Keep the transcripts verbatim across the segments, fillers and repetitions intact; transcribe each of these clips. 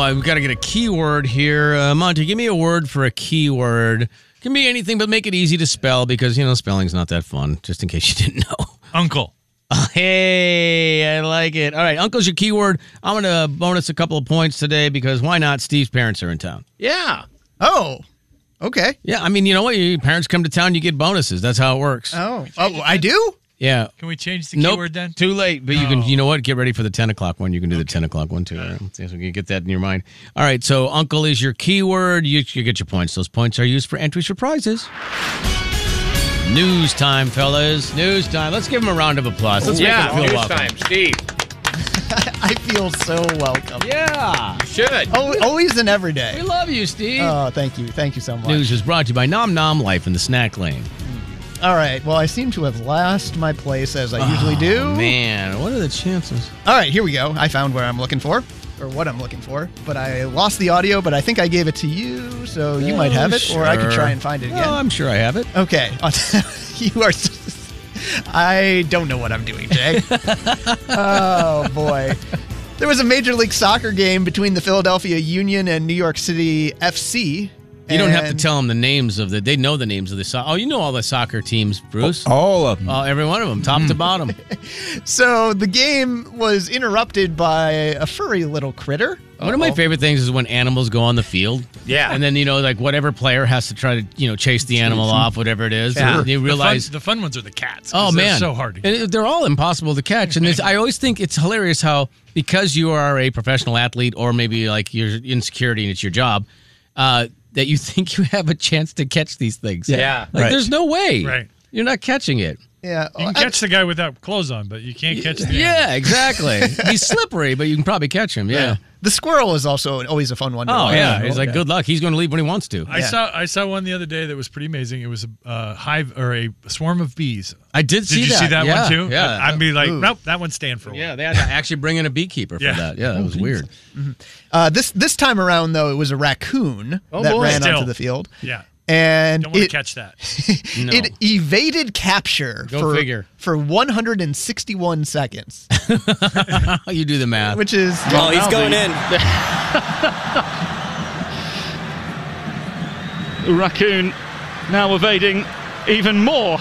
Uh, we've got to get a keyword here. Uh, Monty, give me a word for a keyword. Can be anything, but make it easy to spell because, you know, spelling's not that fun, just in case you didn't know. Uncle. Uh, hey, I like it. All right, Uncle's your keyword. I'm going to bonus a couple of points today because why not? Steve's parents are in town. Yeah. Oh, okay. Yeah, I mean, you know what? Your parents come to town, you get bonuses. That's how it works. Oh, oh I do? Yeah. Can we change the nope, keyword then? Too late. But no. you can. You know what? Get ready for the ten o'clock one. You can do okay. the ten o'clock one too. Right? So we can get that in your mind. All right. So Uncle is your keyword. You, you get your points. Those points are used for entries for prizes. News time, fellas. News time. Let's give him a round of applause. Let's yeah, make him feel news welcome. time, Steve. I feel so welcome. Yeah. You should. Oh, always and every day. We love you, Steve. Oh, thank you. Thank you so much. News is brought to you by Nom Nom Life in the Snack Lane. All right. Well, I seem to have lost my place as I oh, usually do. Man, what are the chances? All right, here we go. I found where I'm looking for, or what I'm looking for, but I lost the audio, but I think I gave it to you, so you oh, might have it, sure. or I could try and find it again. Oh, I'm sure I have it. Okay. You are... I don't know what I'm doing, Jay. Oh, boy. There was a Major League Soccer game between the Philadelphia Union and New York City F C. You don't have to tell them the names of the... They know the names of the... So- oh, you know all the soccer teams, Bruce. All of them. Oh, every one of them, top mm. to bottom. So the game was interrupted by a furry little critter. One Uh-oh. of my favorite things is when animals go on the field. Yeah. And then, you know, like whatever player has to try to, you know, chase the animal off, whatever it is. Yeah. And you realize... The fun, the fun ones are the cats. Oh, man. They're so hard to get. And they're all impossible to catch. And it's, I always think it's hilarious how, because you are a professional athlete or maybe like you're in security and it's your job, uh, that you think you have a chance to catch these things. Yeah. Like, right. there's no way. Right. You're not catching it. Yeah. You can catch the guy without clothes on, but you can't catch the Yeah, animal. exactly. He's slippery, but you can probably catch him. Yeah. Yeah. The squirrel is also always a fun one to Oh, watch. yeah. He's like, good luck. He's going to leave when he wants to. I Yeah. saw I saw one the other day that was pretty amazing. It was a uh, hive or a swarm of bees. I did see Did you that. see that yeah, one too? Yeah. I'd be like, Ooh. nope, that one's staying for a while. Yeah, they had to actually bring in a beekeeper for Yeah. that. Yeah, that was weird. Mm-hmm. Uh, this this time around, though, it was a raccoon Oh, that boy. ran Still. onto the field. Yeah. And Don't want it, to catch that. No. it evaded capture Go for, figure. for one hundred sixty-one seconds, You do the math. which is... Oh, he's going in. The raccoon now evading even more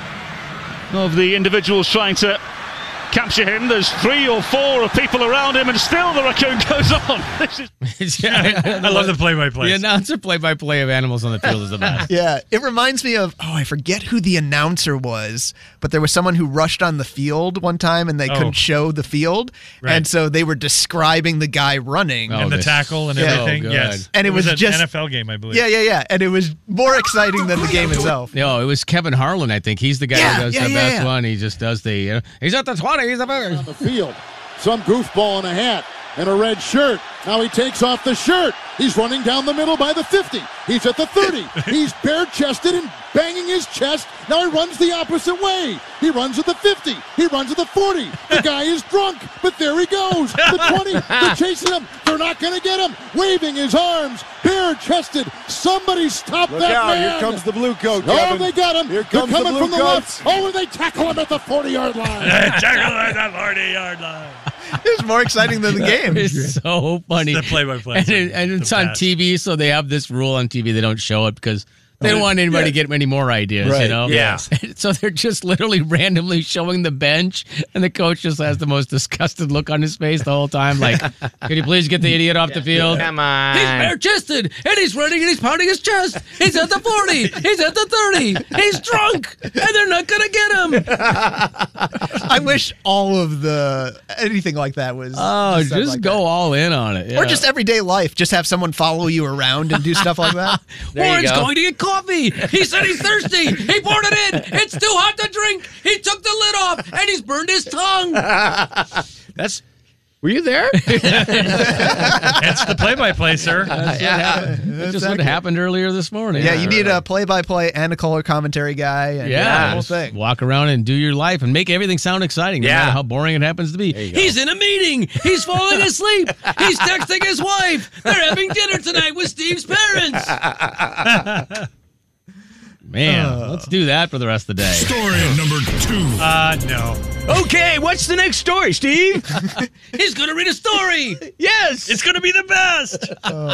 of the individuals trying to capture him. There's three or four of people around him, and still the raccoon goes on. This is yeah, I love the play-by-play. The announcer play-by-play of animals on the field is the best. Yeah, it reminds me of, oh, I forget who the announcer was, but there was someone who rushed on the field one time and they Oh. couldn't show the field. Right. And so they were describing the guy running. Oh, and the this- tackle and Yeah. everything. Oh, good. Yes. And it was an just- N F L game, I believe. Yeah, yeah, yeah. And it was more exciting than the game itself. No, it was Kevin Harlan, I think. He's the guy Yeah, who does yeah, the yeah, best yeah. one. He just does the, you know, he's at the twenty, he's at the... the field. Some goofball in a hat and a red shirt. Now he takes off the shirt. He's running down the middle by the fifty. He's at the thirty. He's bare-chested and banging his chest. Now he runs the opposite way. He runs at the fifty. He runs at the forty. The guy is drunk, but there he goes. The twenty. They're chasing him. They're not going to get him. Waving his arms. Bare-chested. Somebody stop Look that out, man. here comes the blue coat, Oh, Kevin. they got him. Here They're comes the coming blue from the coats. left. Oh, and they tackle him at the forty-yard line. Tackle at that forty-yard line. It was more exciting than the game. It's so funny. The play-by-play. And, it, and it's on T V, so they have this rule on T V. They don't show it because they don't want anybody to get any more ideas, Right. you know? Yeah. So they're just literally randomly showing the bench, and the coach just has the most disgusted look on his face the whole time. Like, can you please get the idiot off the field? Come on. He's bare-chested, and he's running, and he's pounding his chest. He's at the forty. He's at the thirty. He's drunk, and they're not going to get him. I wish all of the anything like that was. Oh, said just like go that. all in on it. Or yeah. just everyday life. Just have someone follow you around and do stuff like that. There you Warren's go. going to get coffee. He said he's thirsty. He poured it in. It's too hot to drink. He took the lid off, and he's burned his tongue. That's. Were you there? It's the play-by-play, sir. That's what happened. That's just what happened earlier this morning. Yeah, you need a play-by-play and a color commentary guy. And Yeah, the whole just thing. walk around and do your life and make everything sound exciting, no Yeah. matter how boring it happens to be. He's in a meeting. He's falling asleep. He's texting his wife. They're having dinner tonight with Steve's parents. Man, Uh. let's do that for the rest of the day. Story number two. Uh, no. Okay, what's the next story, Steve? He's going to read a story. Yes. It's going to be the best.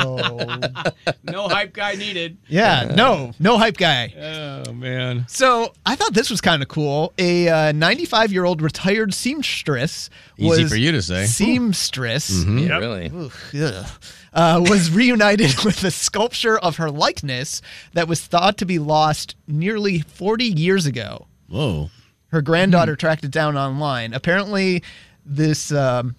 Oh. No hype guy needed. Yeah, no, no hype guy. Oh, man. So I thought this was kind of cool. A ninety-five-year-old retired seamstress was Easy for you to say. Seamstress Yeah, Yep. really. ugh, uh, was reunited with a sculpture of her likeness that was thought to be lost nearly forty years ago. Whoa. Her granddaughter tracked it down online. Apparently, this um,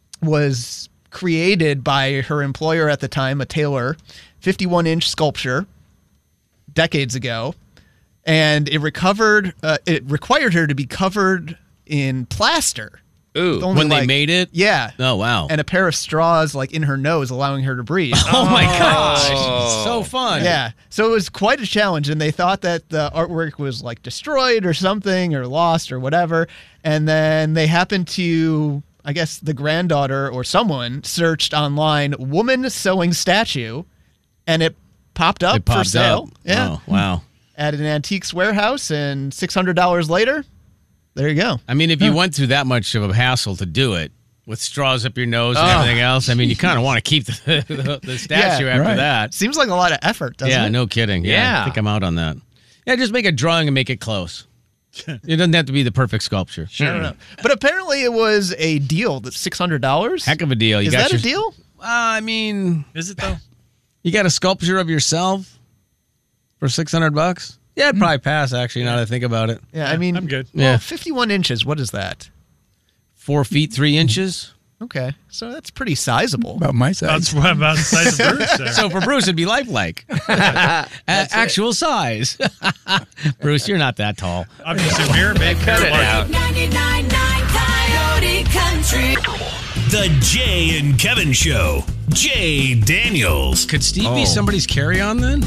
was created by her employer at the time, a tailor, fifty-one inch sculpture, decades ago, and it recovered. Uh, it required her to be covered in plaster. Ooh. Only When they like- made it? Yeah. Oh, wow. And a pair of straws like in her nose, allowing her to breathe. Oh, my gosh. So fun. Yeah. So it was quite a challenge, and they thought that the artwork was like destroyed or something or lost or whatever. And then they happened to, I guess, the granddaughter or someone searched online woman sewing statue, and it popped up It popped for sale. up. Yeah. Oh, wow. At an antiques warehouse, and six hundred dollars later, there you go. I mean, if you went through that much of a hassle to do it with straws up your nose and everything else, I mean, you kind of want to keep the, the, the statue Yeah, after right. that. Seems like a lot of effort, doesn't Yeah, it? no kidding. Yeah, Yeah. I think I'm out on that. Yeah, just make a drawing and make it close. It doesn't have to be the perfect sculpture. I don't know. But apparently it was a deal that's six hundred dollars. Heck of a deal. You Is got that your, a deal? Uh, I mean, Is it, though? you got a sculpture of yourself for six hundred bucks? Yeah, I'd probably pass, actually, now that I think about it. Yeah, I mean, I'm good. Well, Yeah. fifty-one inches, what is that? Four feet, three inches. Okay, so that's pretty sizable. About my size. That's what about the size of Bruce there. So for Bruce, it'd be lifelike. A- actual size. Bruce, you're not that tall. I'm just a mirror, maybe. Cut it out. ninety-nine point nine Coyote Country. The Jay and Kevin Show. Jay Daniels. Could Steve be somebody's carry-on then?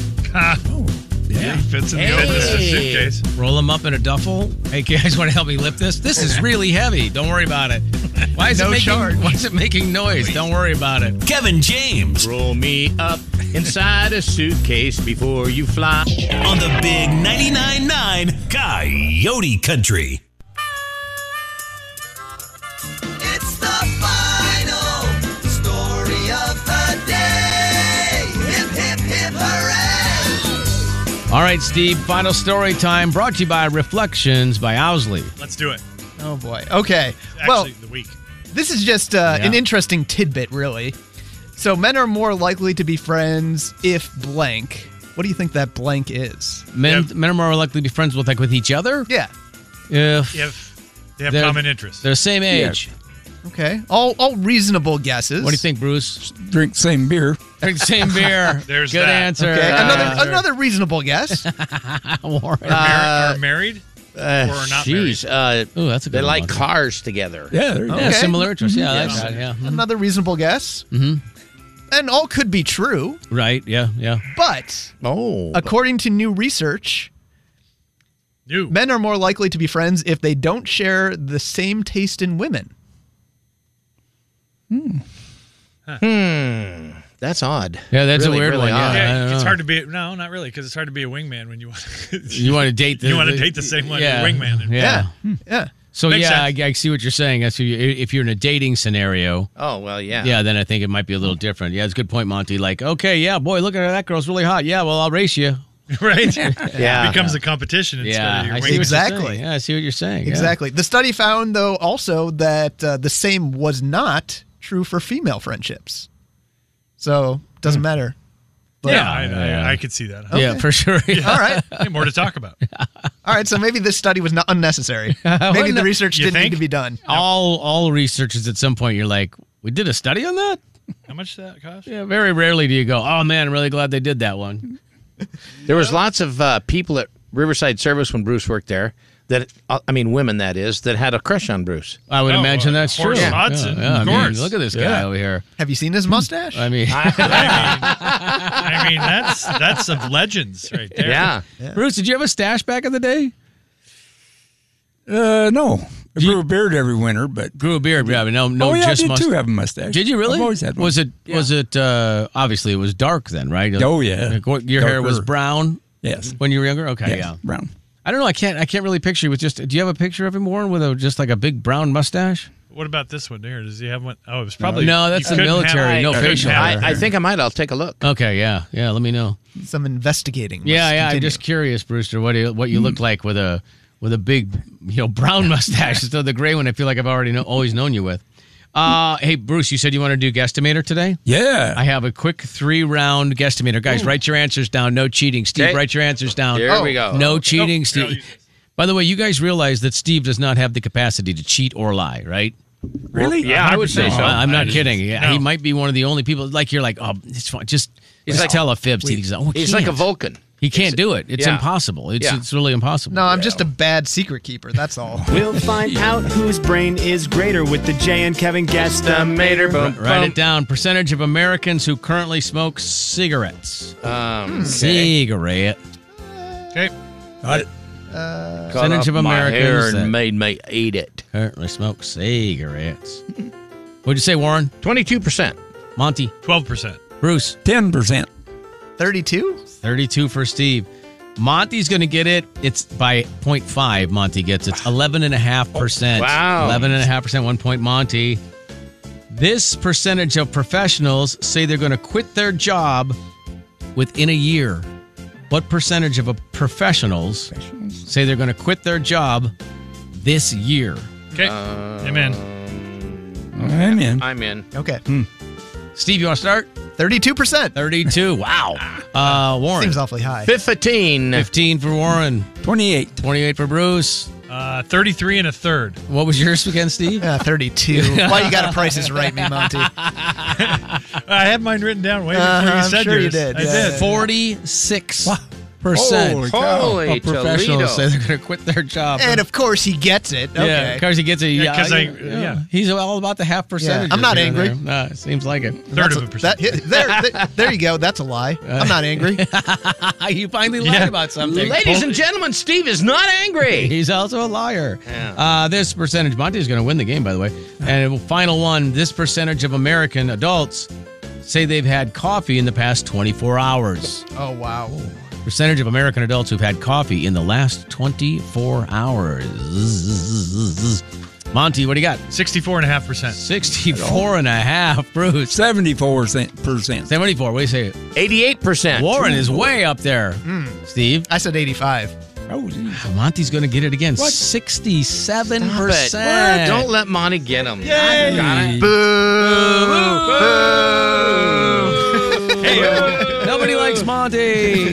Yeah, he fits in the fitness of suitcase. Roll him up in a duffel. Hey, guys, want to help me lift this? This is really heavy. Don't worry about it. Why is No it making? charge. Why is it making noise? Don't worry about it. Kevin James. Roll me up inside a suitcase before you fly. On the big ninety-nine point nine Coyote Country. It's the final story of the day. Hip, hip, hip, hooray. All right, Steve. Final story time. Brought to you by Reflections by Owsley. Let's do it. Oh boy. Okay. Actually, well, the week. this is just uh, Yeah. an interesting tidbit, really. So men are more likely to be friends if blank. What do you think that blank is? Men, Yeah. men are more likely to be friends with like with each other Yeah. if If they have They're- common interests. they're the same age. Okay. All all reasonable guesses. What do you think, Bruce? Drink same beer. Drink the same beer. There's Good that. answer. Okay. Uh, another another reasonable guess. Warren. Are, mar- are married? Uh, Or not Jeez. Uh, Ooh, that's a good they like one. cars together. Yeah, there you Yeah, go. Okay. similar interests. Yeah, I like Yeah. that. Yeah. Mhm. Another reasonable guess. Mm-hmm. And all could be true, Right. Yeah. Yeah. but Oh. according to new research, New. men are more likely to be friends if they don't share the same taste in women. Hmm. That's odd. Yeah, that's a Really, weird really one. Yeah, odd. I Yeah, don't it's know. hard to be. No, not really, because it's hard to be a wingman when you want. You want to date the You wanna date the same one, yeah, wingman. Yeah. Yeah. So Makes yeah, I, sense. I see what you're saying. That's if you- if you're in a dating scenario, Oh, well, yeah. yeah, then I think it might be a little different. Yeah, it's a good point, Monty. Like, okay, yeah, boy, look at her. That girl's really hot. Yeah, well, I'll race you. right? Yeah. It becomes a competition instead Yeah, of your I see what wingman. you're Exactly. saying. Yeah, I see what you're saying. yeah. Exactly. The study found, though, also that uh, the same was not true for female friendships. So, doesn't matter. But- Yeah, I, Yeah. I, I could see that. Yeah, for sure. Yeah. All right. Hey, more to talk about. All right. So maybe this study was not unnecessary. Maybe Wouldn't the it- research You didn't need think? to be done. All all research is at some point you're like, we did a study on that? How much does that cost? Yeah, very rarely do you go, oh man, I'm really glad they did that one. There was lots of uh, people at Riverside Service when Bruce worked there that, uh, I mean, women, that is, that had a crush on Bruce. I would Oh, imagine uh, that's true. Horace Yeah, Hodson, yeah, of I mean, course. look at this guy Yeah. over here. Have you seen his mustache? I mean, I mean, that's that's of legends right there. Yeah. Bruce, did you have a stash back in the day? Uh, no. I grew a beard every winter, but Grew a beard, yeah, but no, no, oh yeah, just I did must- too have a mustache. Did you really? I've always had one. Was it? Was it? Uh, obviously, it was dark then, right? Oh, yeah. Like, what- Your hair was Darker. brown. Yes. When you were younger? Okay, Yes, yeah. brown. I don't know. I can't. I can't really picture you with just. Do you have a picture of him, Warren, with a just like a big brown mustache? What about this one here? Does he have one? Oh, it was probably No, that's you the couldn't military. have- No you couldn't facial have- I, I think I might. I'll take a look. Okay, yeah, yeah. Let me know. Some investigating. must Yeah, yeah. I'm continue. just curious, Brewster, what you, what you look like with a with a big, you know, brown mustache instead of the gray one. I feel like I've already know, always known you with. Uh, hey, Bruce, you said you want to do guesstimator today? Yeah. I have a quick three round guesstimator. Guys, write your answers down. No cheating. Steve, Okay. write your answers down. Here we go. No cheating, Nope. Steve. No, you- By the way, you guys realize that Steve does not have the capacity to cheat or lie, right? Really? Yeah, I would say No, so. I- I'm not I- kidding. Yeah, he no. might be one of the only people. Like you're like, oh, it's fine. Just, just like- tell a fib. Steve. He's, like, oh, He's like a can't. Vulcan. He can't do it. It's yeah. impossible. It's Yeah. it's really impossible. No, I'm just a bad secret keeper. That's all. We'll find out whose brain is greater with the Jay and Kevin Guesstimator. Boom, Write boom. it down. Percentage of Americans who currently smoke cigarettes. Um, Cigarette. Okay. Got it. cut Percentage off of my Americans hair that- and made me eat it. Currently smoke cigarettes. What'd you say, Warren? Twenty-two percent. Monty? Twelve percent. Bruce? ten percent. thirty-two? thirty-two for Steve. Monty's going to get it. It's by zero point five. Monty gets it. It's eleven point five percent. Wow. eleven point five percent, one point Monty. This percentage of professionals say they're going to quit their job within a year. What percentage of a professionals say they're going to quit their job this year? Okay. Uh, Amen. I'm in. I'm in. Okay. Steve, you want to start? thirty-two percent. thirty-two. Wow. Uh, Warren? Seems awfully high. Fifteen. fifteen for Warren. twenty-eight. twenty-eight for Bruce. Uh, Thirty-three and a third. What was yours again, Steve? Yeah, thirty-two. Why you got to price is right, me, Monty? I had mine written down way before Uh-huh, you I'm said sure you yours. did. I Yeah, did. yeah. forty-six percent Holy cow. Holy of professionals Toledo. say they're going to quit their job. And of course he gets it. Okay. Yeah, because he gets a Yeah, yeah. 'cause I- yeah, yeah. He's all about the half percentage. I'm not angry. No, it seems like it. Third of a percent. That, there, there, there you go. That's a lie. I'm not angry. you finally lied Yeah. about something. Ladies and gentlemen, Steve is not angry. He's also a liar. Yeah. Uh, this percentage, Monty is going to win the game, by the way. And final one, this percentage of American adults say they've had coffee in the past twenty-four hours. Oh, wow. Percentage of American adults who've had coffee in the last twenty-four hours. Monty, what do you got? Sixty-four and a half percent. sixty-four and a half, Bruce. seventy-four percent. seventy-four, what do you say? Eighty-eight percent. Warren is way up there. Steve? I said eighty-five. Oh, geez. Monty's going to get it again. sixty-seven What? percent. Don't let Monty get him. Yay. Got it. Boo! Hey, nobody likes Monty.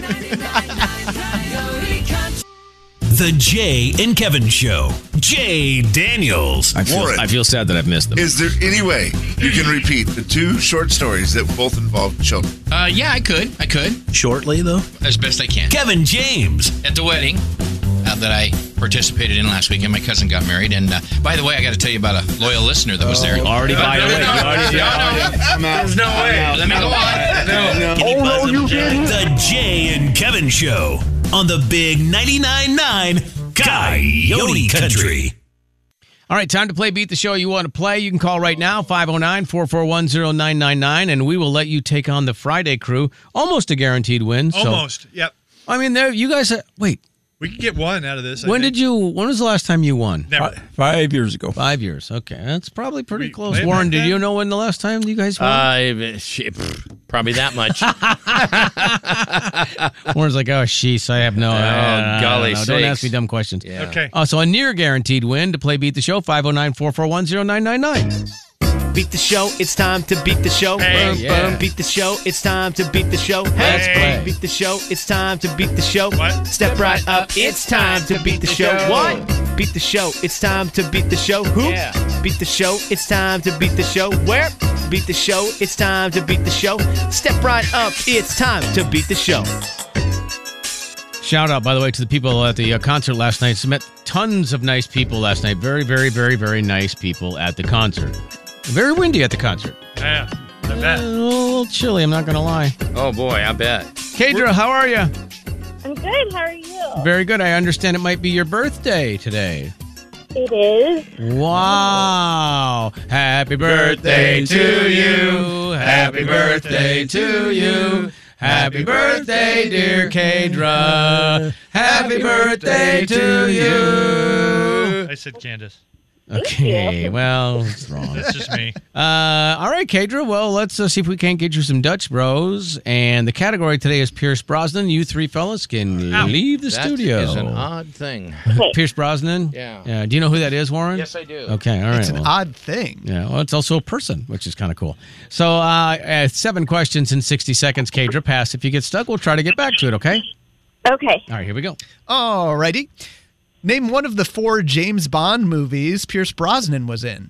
The Jay and Kevin Show. Jay Daniels. I feel, Warren. I feel sad that I've missed them. Is there any way you can repeat the two short stories that both involve children? Uh, yeah, I could. I could. Shortly, though. As best I can. Kevin James. At the wedding uh, that I participated in last weekend, my cousin got married. And uh, by the way, I got to tell you about a loyal listener that was there. Already by the way. No, no, There's no way. Let me go on. No. Oh, no, you didn't. The Jay and Kevin Show on the Big ninety-nine point nine Coyote Country. All right, time to play Beat the Show. You want to play? You can call right now, five oh nine, four four one, oh nine nine nine, and we will let you take on the Friday crew. Almost a guaranteed win. So, Almost. Yep. I mean, there. You guys, are, wait, We could get one out of this. I when think. did you, when was the last time you won? Never. Fi- Five years ago. Five years. Okay, that's probably pretty We- close. way Warren, back did then? you know when the last time you guys won? Uh, shit, pff, probably that much. Warren's like, oh, sheesh, I have no. I- I- I golly don't know. Don't ask sakes. me dumb questions. Yeah. Okay. Uh, so a near guaranteed win to play Beat the Show, five oh nine, four four one, oh nine nine nine. Beat the show, it's time to beat the show. Hey, Boom, yeah. boom. Beat the show, it's time to beat the show. Let's Hey, play. beat the show, it's time to beat the show. What? Step right up, it's time to beat the show. What? Beat the show, it's time to beat the show. Who? Yeah. Beat the show, it's time to beat the show. Where? Beat the show, it's time to beat the show. Step right up, it's time to beat the show. Shout out, by the way, to the people at the uh, concert last night. Met tons of nice people last night. Very, very, very, very nice people at the concert. Very windy at the concert. Yeah. I Uh, bet. a little chilly, I'm not going to lie. Oh, boy, I bet. Kadra, how are you? I'm good. How are you? Very good. I understand it might be your birthday today. It is. Wow. Happy birthday to you. Happy birthday to you. Happy birthday, dear Kadra. Happy birthday to you. I said Candace. Okay, well, it's wrong. That's just me. Uh, all right, Kadra. Well, let's uh, see if we can't get you some Dutch Bros. And the category today is Pierce Brosnan. You three fellas can Ow. leave the That studio. is an odd thing. Pierce Brosnan? Yeah. Yeah. Do you know who that is, Warren? Yes, I do. Okay, all right. It's an well. odd thing. Yeah, well, it's also a person, which is kind of cool. So, uh, uh, seven questions in sixty seconds, Kadra. Pass. If you get stuck, we'll try to get back to it, okay? Okay. All right, here we go. Alrighty. Name one of the four James Bond movies Pierce Brosnan was in.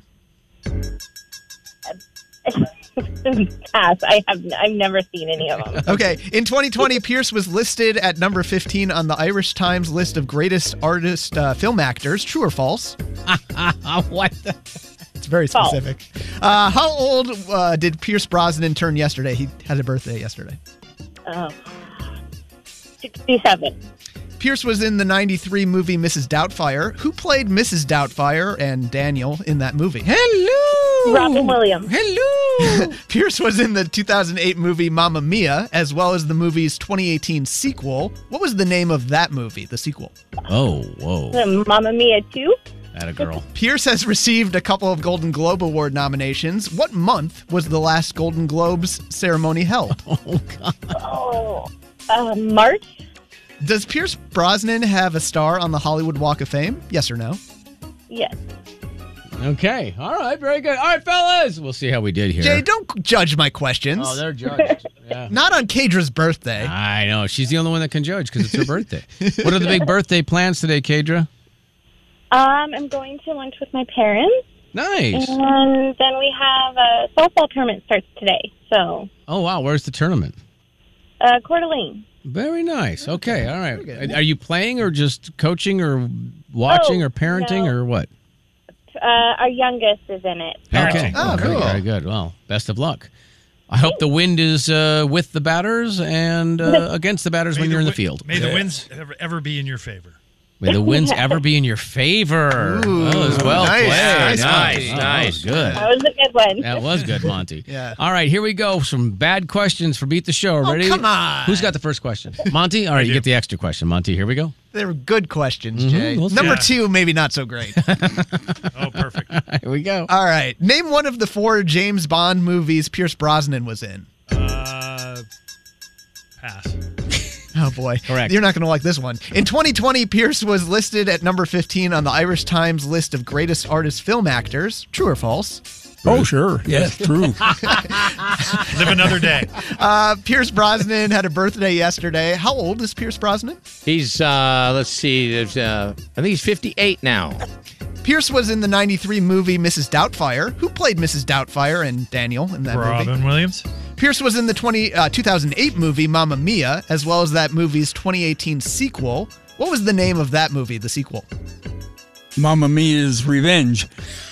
Pass. I have. I've never seen any of them. Okay. In twenty twenty, Pierce was listed at number fifteen on the Irish Times list of greatest artist uh, film actors. True or false? What the? It's very False. specific. Uh, how old uh, did Pierce Brosnan turn yesterday? He had a birthday yesterday. Oh. sixty-seven. Pierce was in the ninety-three movie Missus Doubtfire. Who played Missus Doubtfire and Daniel in that movie? Hello! Robin Williams. Hello! Pierce was in the two thousand eight movie Mamma Mia, as well as the movie's twenty eighteen sequel. What was the name of that movie, the sequel? Oh, whoa. Mamma Mia two. That a girl. Pierce has received a couple of Golden Globe Award nominations. What month was the last Golden Globes ceremony held? Oh, God. Oh. Uh, March. Does Pierce Brosnan have a star on the Hollywood Walk of Fame? Yes or no? Yes. Okay. All right. Very good. All right, fellas. We'll see how we did here. Jay, don't judge my questions. Oh, they're judged. Yeah. Not on Kadra's birthday. I know. She's the only one that can judge because it's her birthday. What are the big birthday plans today, Kadra? Um, I'm going to lunch with my parents. Nice. And then we have a softball tournament starts today. So, Oh, wow. Where's the tournament? uh, Coeur d'Alene. Very nice. Okay. All right. Are you playing or just coaching or watching Oh, or parenting no. or what? Uh, our youngest is in it. Okay. Oh, very, cool. very good. Well, best of luck. I hope the wind is uh, with the batters and uh, against the batters when you're in the wi- field. May the winds ever, ever be in your favor. May the winds ever be in your favor. Ooh, oh, as well nice. played. Nice, nice, Oh, that nice. was good. That was a good one. That was good, Monty. Yeah. All right, here we go. Some bad questions for Beat the Show. Ready? come on. Who's got the first question? Monty? All right, you get the extra question. Monty, here we go. They were good questions, Mhm, Jay. we'll see. Number Yeah. two, maybe not so great. Oh, perfect. Here we go. All right. Name one of the four James Bond movies Pierce Brosnan was in. Uh, pass. Oh, boy. Correct. You're not going to like this one. In twenty twenty, Pierce was listed at number fifteen on the Irish Times list of greatest artist film actors. True or false? Oh, sure. Yes, true. Live another day. Uh, Pierce Brosnan had a birthday yesterday. How old is Pierce Brosnan? He's, uh, let's see, there's, uh, I think he's fifty-eight now. Pierce was in the ninety-three movie Missus Doubtfire. Who played Missus Doubtfire and Daniel in that movie? Robin Williams. Pierce was in the twenty, uh, two thousand eight movie Mamma Mia, as well as that movie's twenty eighteen sequel. What was the name of that movie, the sequel? Mamma Mia's Revenge.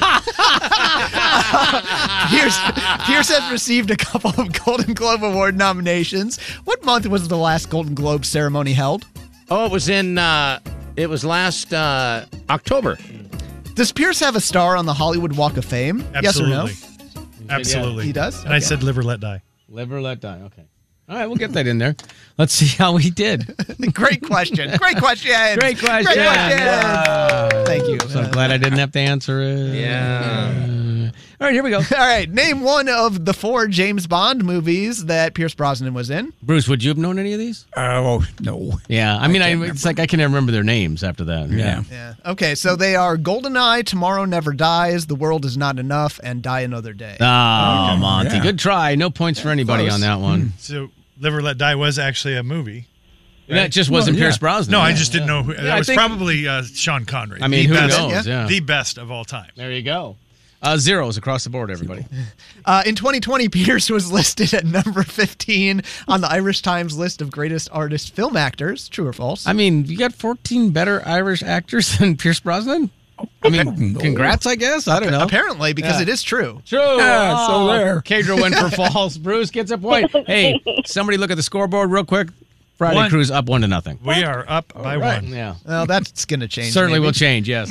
Pierce, Pierce has received a couple of Golden Globe Award nominations. What month was the last Golden Globe ceremony held? Oh, it was in, uh, it was last uh, October. Does Pierce have a star on the Hollywood Walk of Fame? Yes or no? Absolutely. Absolutely. He does? And I Okay. said live or let die. Live or let die. Okay. All right, we'll get that in there. Let's see how he did. Great question. Great question. Great question. Great question. Wow. Thank you. So glad I didn't have to answer it. Yeah. All right, here we go. All right. Name one of the four James Bond movies that Pierce Brosnan was in. Bruce, would you have known any of these? Oh, no. Yeah, I mean, I it's like I can never remember their names after that. Yeah. Yeah. Okay, so they are GoldenEye, Tomorrow Never Dies, The World Is Not Enough, and Die Another Day. Oh, Monty, Yeah. good try. No points for anybody close. on that one. So live or let die was actually a movie. That just wasn't Well, yeah. Pierce Brosnan. No, I Yeah. just didn't know. Who, Yeah, that I was think- probably uh, Sean Connery. I mean, the who best, knows? Yeah. The best of all time. There you go. Uh, zeros across the board, everybody. Uh, in twenty twenty, Pierce was listed at number fifteen on the Irish Times list of greatest artist film actors. True or false? I mean, you got fourteen better Irish actors than Pierce Brosnan? I mean, No. congrats, I guess. I don't know. Apparently, because Yeah. it is true. True. Yeah, so there. Kadra went for false. Bruce gets a point. Hey, somebody look at the scoreboard real quick. Friday One. Cruise up one to nothing. We are up by right. one. Yeah. Well, that's going to change. Certainly maybe. will change, yes.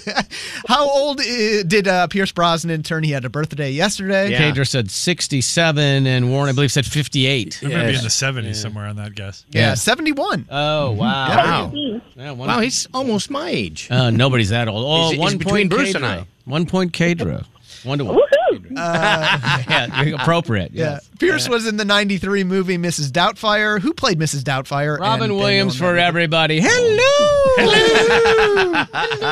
How old uh, did uh, Pierce Brosnan turn? He had a birthday yesterday. Yeah. Kadra said sixty-seven, and Warren, I believe, said fifty-eight. I might be Yes. in the seventies somewhere on that guess. Yeah, Yeah. seventy-one. Oh, wow. Wow. Yeah, one, Wow, he's almost my age. uh, nobody's that old. Oh, He's- he's one between point Bruce Kadra. and I. One point Kadra. One to one. Woohoo! Yeah, appropriate. Yeah. Yes. Pierce was in the ninety-three movie Missus Doubtfire. Who played Missus Doubtfire? Robin And Williams Daniel for Newman. everybody. Hello. Hello.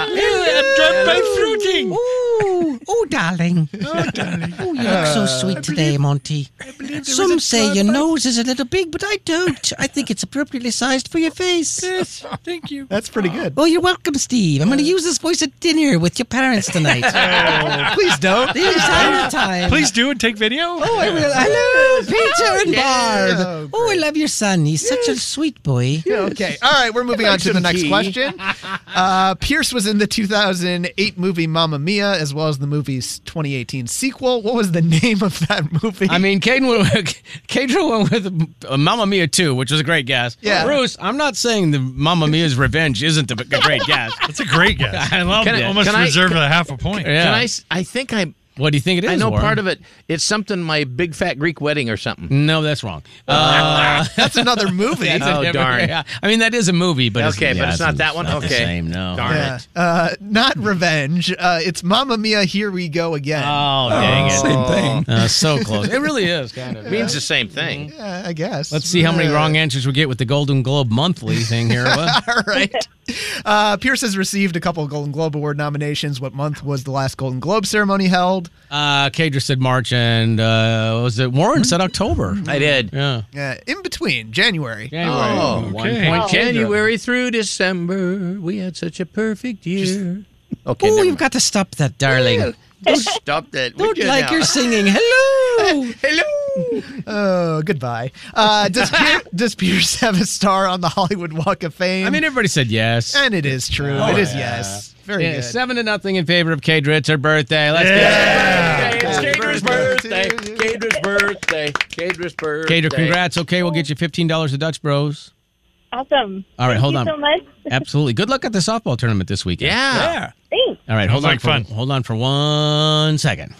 I'm drunk by fruiting. Ooh, oh, darling. Oh, darling. Oh, you look so sweet today, Monty. Some say your nose is a little big, but I don't. I think it's appropriately sized for your face. Yes, thank you. That's pretty good. Oh, you're welcome, Steve. I'm going to use this voice at dinner with your parents tonight. Oh, please don't. The entire time. Please do and take video. Oh, I will. Hello, Peter and Barb. Oh, Oh, I love your son. He's such a sweet boy. Okay. All right. We're moving on to the some next tea. question. Uh, Pierce was in the two thousand eight movie Mamma Mia, as well as the movie's twenty eighteen sequel. What was the name of that movie? I mean, Caden went, Cadra went with uh, Mamma Mia two, which was a great guess. Yeah. Bruce, I'm not saying the Mamma Mia's Revenge isn't a, a great guess. That's a great guess. I loved Can I- it. Almost Can I- reserve a half a point. Yeah. Can I? s- I think I. What do you think it is? I know Warren? part of it. It's something my big fat Greek wedding or something. No, that's wrong. Uh, That's another movie. that's a Oh, different- darn. yeah. I mean, that is a movie, but Okay, it's, but yeah, it's not that one? not the Okay. same, no. Darn Yeah. it. Uh, not Revenge. Uh, it's Mamma Mia, Here We Go Again. Oh, dang it. Same thing. Uh, so close. It really is, kind of. Means the same thing. Yeah, I guess. Let's see how many Uh, wrong answers we get with the Golden Globe monthly thing here. What? All right. Uh, Pierce has received a couple of Golden Globe Award nominations. What month was the last Golden Globe ceremony held? Uh, Kadra said March, and uh, was it Warren said October? I did. Yeah. Uh, in between, January. January. Oh, One okay. point Kadra. January through December, we had such a perfect year. Okay, Oh, never you've got to stop that, darling. Don't stop that. Don't Would you like now? your singing. Hello. Hello. Oh, goodbye. Uh, does, Pier- does Pierce have a star on the Hollywood Walk of Fame? I mean, everybody said yes. and it is true. Oh, it is yeah. yes. Very Yeah, good. seven to nothing in favor of Kadra. It's her birthday. Let's Yeah. get It's it. Cadra's birthday. Cadra's birthday. Cadra's birthday. Kadra, congrats. Okay, we'll get you fifteen dollars to Dutch Bros. Awesome. All right, Thank hold you on. so much. Absolutely. Good luck at the softball tournament this weekend. Yeah. Thanks. All right, hold Sounds on. like for, fun. Hold on for one second.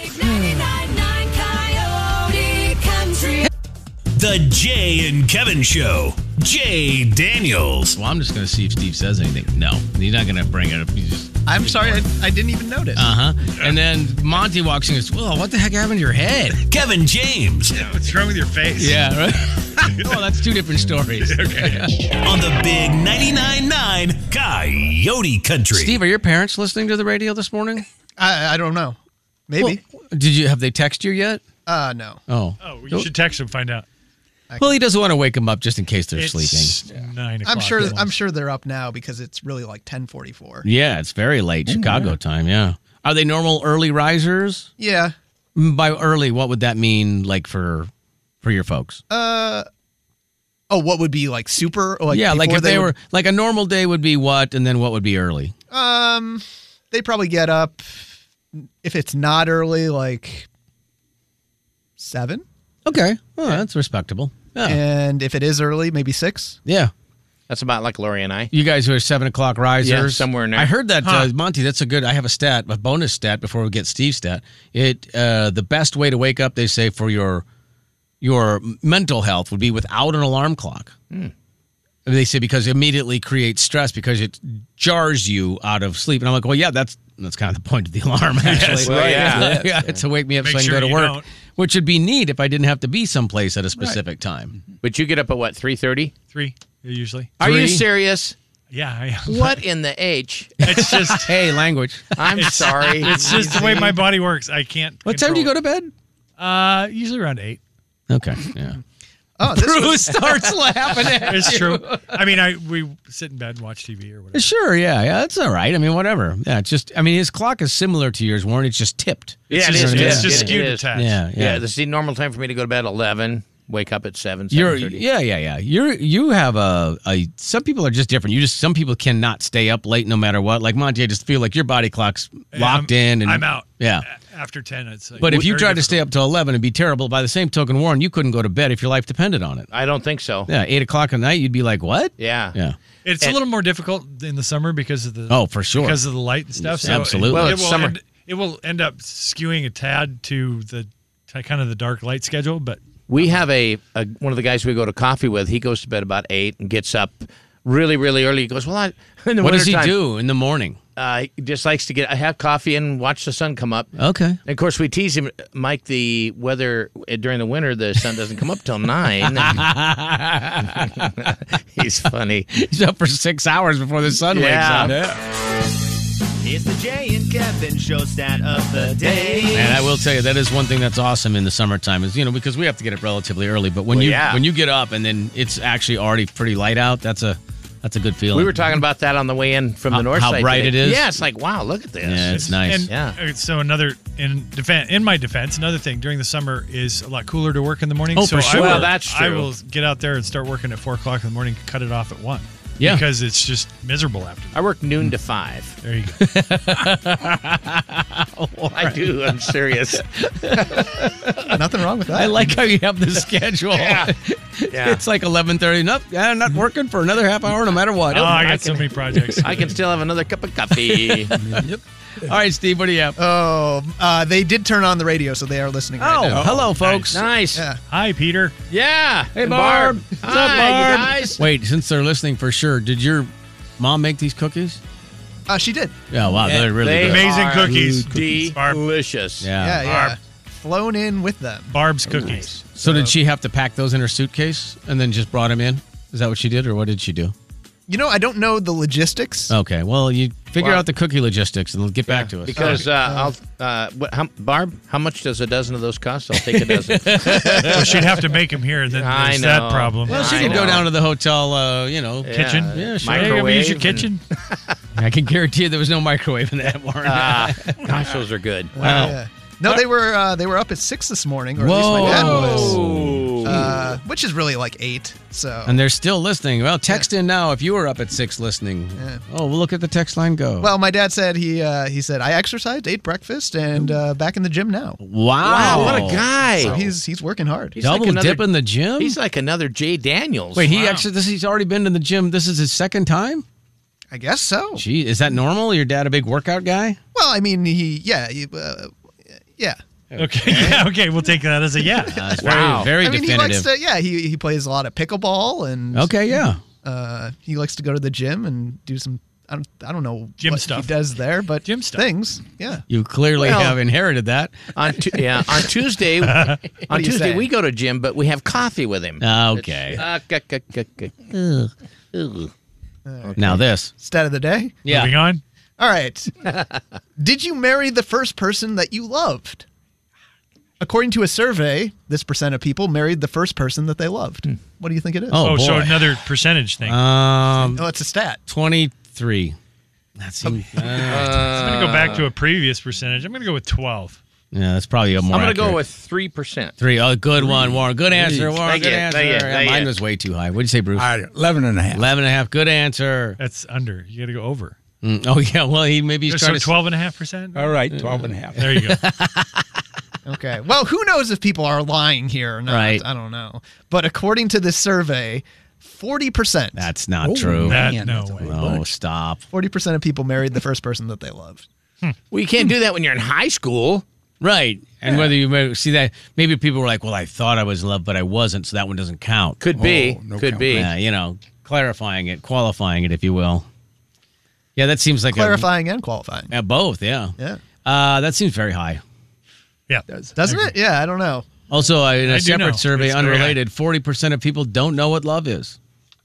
The Jay and Kevin Show. Jay Daniels. Well, I'm just going to see if Steve says anything. No, he's not going to bring it up. He just I'm sorry, I, I didn't even notice. uh huh. And then Monty walks in and goes, "Well, what the heck happened to your head?" Kevin James. What's wrong with your face? Yeah, right. Oh, that's two different stories. On the big ninety-nine point nine Coyote Country. Steve, are your parents listening to the radio this morning? I, I don't know. Maybe. Well, did you have they text you yet? uh, no. Oh. Oh, you should text him, find out. Well, he doesn't want to wake them up just in case they're It's sleeping. nine o'clock. I'm sure. almost. I'm sure they're up now because it's really like ten forty-four. Yeah, it's very late Chicago time. Yeah. Are they normal early risers? Yeah. By early, what would that mean, like for for your folks? Uh. Oh, what would be like super? Or like yeah, like before if they, would- were like a normal day would be what, and then what would be early? Um, they probably get up if it's not early, like seven. Okay, oh, that's respectable. Yeah, And if it is early, maybe six. yeah. That's about like Lori and I. You guys who are seven o'clock risers, Yeah, somewhere in there. I heard that, Huh. uh, Monty. That's a good. I have a stat, a bonus stat before we get Steve's stat. It uh, the best way to wake up, they say, for your your mental health would be without an alarm clock. Hmm. They say because it immediately creates stress because it jars you out of sleep. And I'm like, well, yeah, that's that's kind of the point of the alarm, actually. well, yeah. yeah, it's to wake me up Make so I can sure go to you work, don't. which would be neat if I didn't have to be someplace at a specific time. But you get up at what, three thirty? Three, usually. Are you Three? serious? Yeah, I am. What in the H? It's just, Hey, language. I'm sorry. it's just the way my body works. I can't. What time do you go control to bed? it. Uh, usually around eight. Okay, yeah. Oh, this Bruce was, starts laughing at It's you. true. I mean, I we sit in bed and watch T V or whatever. Sure, yeah, yeah, that's all right. I mean, whatever. Yeah, it's just, I mean, his clock is similar to yours, Warren. It's just tipped. Yeah, It's it just, is. it's Yeah, just it skewed is. to task. Yeah, yeah. Yeah, this is the normal time for me to go to bed at eleven, wake up at seven, You're, seven thirty. yeah, yeah, yeah. You're, you have a, a, some people are just different. You just, some people cannot stay up late no matter what. Like Monty, I just feel like your body clock's Yeah, locked I'm- in. And I'm out. Yeah. After ten, I'd say. But if you Very tried to difficult. stay up till eleven, it'd be terrible. By the same token, Warren, you couldn't go to bed if your life depended on it. I don't think so. Yeah, eight o'clock at night, you'd be like, what? Yeah. Yeah. It's And- a little more difficult in the summer because of the Oh, for sure. because of the light and stuff. So Absolutely. it, Well, it it's will summer. End, it will end up skewing a tad to the to kind of the dark light schedule, but We have a, a one of the guys we go to coffee with. He goes to bed about eight and gets up really, really early. He goes, well, I, in the What does he wintertime, do in the morning? Uh, he just likes to get have coffee and watch the sun come up. Okay. And of course, we tease him, Mike. The weather uh, during the winter, the sun doesn't come up till nine. He's funny. He's up for six hours before the sun Yeah. wakes up. It's the Jay and Kevin show stat of the day. And I will tell you, that is one thing that's awesome in the summertime is, you know, because we have to get up relatively early. But when Well, you yeah. when you get up and then it's actually already pretty light out, that's a that's a good feeling. We were talking about that on the way in from How- the north how side. bright today. it is? Yeah, it's like, wow, look at this. Yeah, it's nice. And Yeah. uh, so another in defense, in my defense, another thing during the summer is a lot cooler to work in the morning. Oh, so for sure. I will, Well, that's I true. will get out there and start working at four o'clock in the morning. Cut it off at one. Yeah. because it's just miserable after that. I work noon to five. There you go. I do. I'm serious. Nothing wrong with that. I like how you have the schedule. Yeah. Yeah. It's like eleven thirty. Nope, yeah, I'm not working for another half hour no matter what. Oh, I got I so can- many projects. I can still have another cup of coffee. Yep. All right, Steve, what do you have? Oh, uh, they did turn on the radio, so they are listening right Oh, now. hello, folks. Nice. Yeah. Hi, Peter. Yeah. Hey, And Barb. What's Hi, up, Barb? you guys. Wait, since they're listening for sure, did your mom make these cookies? Uh, she did. Yeah, wow, Yeah, they're really they good. Amazing are cookies. Barb. Delicious. Yeah. Yeah, yeah. Barb. Flown in with them. Barb's cookies. So did she have to pack those in her suitcase and then just brought them in? Is that what she did, or what did she do? You know, I don't know the logistics. Okay, well, you figure Well- out the cookie logistics and get back to us. Because uh, I'll, uh, what, how, Barb, how much does a dozen of those cost? I'll take a dozen. So she'd have to make them here, and then I there's know. that problem. well, she I could go know. down to the hotel, uh, you know, Yeah. Kitchen. Yeah, sure. Hey, can we use your Microwave kitchen? I can guarantee you there was no microwave in that, Warren. Ah, gosh, those are good. wow. Yeah. No, they were uh, they were up at six this morning, or at least my dad was. Whoa. Uh, which is really like eight. So And they're still listening. Well, text in now if you were up at six listening. Yeah. Oh, we'll look at the text line go. well, my dad said he uh, he said I exercised, ate breakfast, and uh, back in the gym now. wow. Wow, what a guy. So he's he's working hard. He's Double like another- dip in the gym? He's like another Jay Daniels. Wait, he Wow. actually, this, he's already been to the gym. This is his second time? I guess so. Gee, is that normal? Your dad a big workout guy? Well, I mean, he yeah, he, uh, yeah. Okay. Yeah. Okay. We'll take that as a yeah. Uh, it's Wow. very, very I mean, he definitive. likes to yeah. He he plays a lot of pickleball and Okay, yeah. uh, he likes to go to the gym and do some. I don't, I don't know Gym what stuff. he does there, but Gym stuff. things. Yeah. You clearly Well- have inherited that. on tu- yeah on Tuesday on do you Tuesday say? we go to gym, but we have coffee with him. Okay. It's, uh, g- g- g- g- Ugh. Now this. Stat of the day. Yeah. Moving on. All right. Did you marry the first person that you loved? According to a survey, this percent of people married the first person that they loved. What do you think it is? Oh, Oh, so boy. another percentage thing. Um, no, it's a stat. twenty-three. That seems. Uh, I'm going to go back to a previous percentage. I'm going to go with twelve. yeah, that's probably a more. I'm gonna go accurate. with three percent. three. Oh, good one, Warren. Good answer, Warren. Thank Good you, answer. thank you, Yeah, thank mine you. was way too high. What did you say, Bruce? All right, eleven and a half. Eleven and a half. Good answer. That's under. You got to go over. Mm, oh yeah. Well, he maybe he's So trying to. twelve and a half percent. All right, twelve and a half. There you go. Okay. Well, who knows if people are lying here or not? Right. I don't know. But according to this survey, forty percent. That's not Oh, true. That- man, no that's a way. whole No, bunch. stop. forty percent of people married the first person that they loved. Well, you can't do that when you're in high school. Right. And whether you may- see that, maybe people were like, well, I thought I was in love, but I wasn't, so that one doesn't count. Could be. Oh, no Could count. be. Yeah, you know, clarifying it, qualifying it, if you will. Yeah, that seems like Clarifying and qualifying. a. Yeah, both, yeah. Yeah. Uh, that seems very high. Yeah. Doesn't it? Yeah, I don't know. Also, uh, in a I do know. separate survey, It's very high. unrelated, forty percent of people don't know what love is.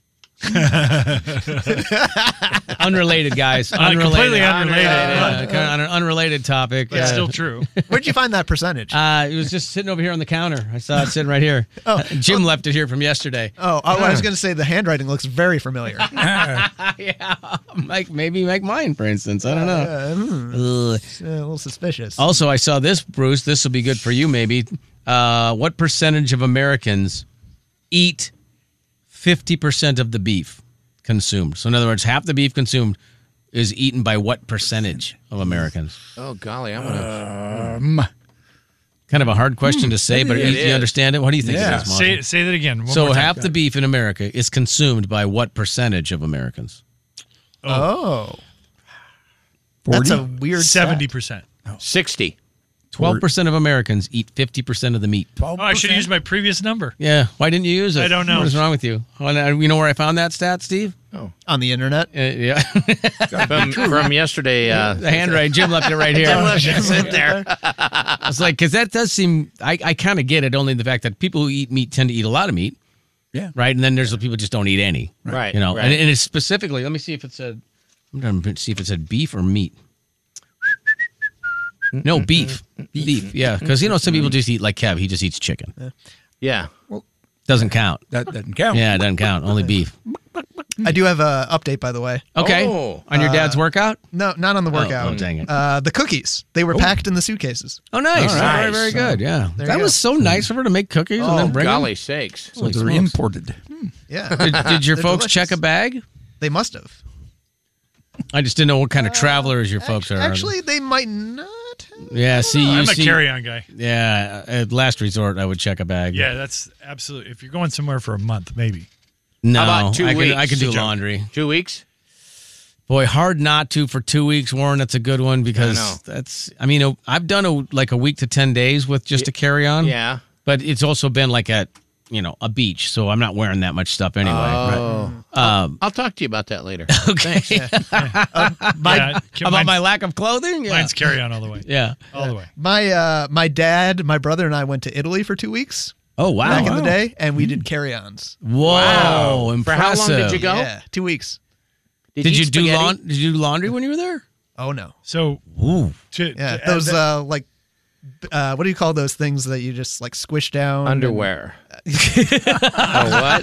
Unrelated, guys. Uh, Unrelated. completely unrelated. Uh, kind of on an unrelated topic. But it's Uh, still true. Where'd you find that percentage? Uh, it was just sitting over here on the counter. I saw it sitting right here. Oh. Jim left it here from yesterday. oh, oh, I was going to say the handwriting looks very familiar. Yeah, Mike, maybe like mine, for instance. I don't know. Uh, hmm, Ugh. it's, uh, a little suspicious. Also, I saw this, Bruce. This will be good for you, maybe. Uh, what percentage of Americans eat fifty percent of the beef consumed? So, in other words, half the beef consumed is eaten by what percentage of Americans? Oh, golly. I'm going to. Um, Kind of a hard question to say, but It you, you is. understand it? What do you think Yeah. it is, Monty? Say say that again. One So more time. half the beef in America is consumed by what percentage of Americans? Oh. That's a weird seventy percent. sixty. twelve percent of Americans eat fifty percent of the meat. Oh, I should have used my previous number. Yeah. Why didn't you use it? I don't know. What is wrong with you? Oh, and you know where I found that stat, Steve? Oh. On the internet? Uh, yeah. From, from yesterday. Uh, the handwriting. Jim left it right here. Jim left it sit there. I was like, because that does seem, I, I kind of get it, only the fact that people who eat meat tend to eat a lot of meat. Yeah. Right? And then there's the people who just don't eat any. Right. You know, right. and, and it's specifically, let me see if it said, I'm trying to see if it said beef or meat. No, beef. Beef, yeah. Because, you know, some people just eat like Kev. He just eats chicken. Yeah. Doesn't count. That doesn't count. Yeah, it doesn't count. Only beef. I do have an update, by the way. Okay. Oh. On your dad's Uh, workout? No, not on the Oh, workout. oh, dang it. Uh, the cookies. They were packed in the suitcases. Oh, nice. All right. Very, very good. Yeah. There That you was so nice of her to make cookies and Oh, then bring golly them. sakes. So they're imported. Yeah. Did, did your They're folks delicious. check a bag? They must have. I just didn't know what kind of travelers your folks are. Actually, they might not. Yeah, see, you I'm a see, carry-on guy. Yeah, at last resort, I would check a bag. Yeah, that's absolutely. If you're going somewhere for a month, maybe. No, How about two I weeks? could, I could do Joe? laundry. Two weeks? Boy, hard not to for two weeks, Warren. That's a good one because I know. that's. I mean, a- I've done a like a week to ten days with just a carry on. Yeah. but it's also been like at you know a beach, so I'm not wearing that much stuff anyway. Oh. Right? Um, I'll talk to you about that later. okay. My, Yeah, About mine's- my lack of clothing? Yeah. Mine's carry-on all the way. Yeah. All the way. my uh, my dad, my brother, and I went to Italy for two weeks Oh wow. back in the Wow. day, and we did carry-ons. Whoa, Wow. For impressive. how long did you go? Yeah, two weeks. Did, you you eat do spaghetti? laun- Did you do laundry when you were there? Oh no. So Ooh. to, Yeah, to those add that- uh, like uh, what do you call those things that you just like squish down? Underwear. Oh, what?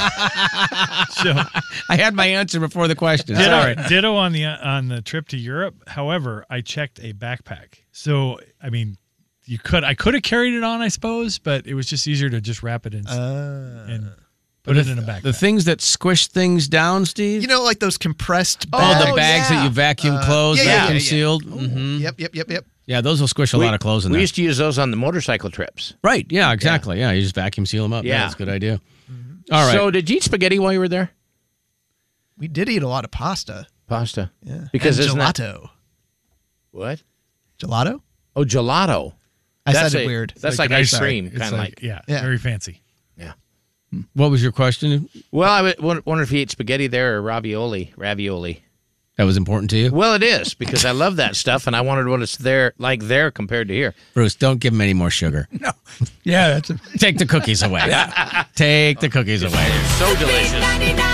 so, I had my answer before the question. ditto, Sorry. ditto on the on the trip to Europe. However, I checked a backpack. So I mean, you could I could have carried it on, I suppose, but it was just easier to just wrap it in Uh, and put it in a backpack. The things that squish things down, Steve. you know, like those compressed oh, bags. the bags yeah. that you vacuum Uh, closed, yeah, yeah, vacuum yeah, yeah. sealed. Mhm. Yep, yep, yep, yep. Yeah, those will squish a we, lot of clothes in we there. used to use those on the motorcycle trips. Right. Yeah, exactly. Yeah, you just vacuum seal them up. Yeah, Yeah. that's a good idea. All right. So did you eat spaghetti while you were there? We did eat a lot of pasta. Pasta. Yeah, Because and isn't that- gelato. What? Gelato? Oh, gelato. I That's said it a- weird. That's like, an ice ice cream, It's kind of like, like. yeah, Yeah. very fancy. what was your question? Well, I would- wonder wonder if you ate spaghetti there or ravioli. Ravioli. That was important to you? Well, it is because I love that stuff, and I wondered what it's there like there compared to here. Bruce, don't give him any more sugar. No. Yeah, that's a, Take the cookies away. Take the cookies away. So delicious.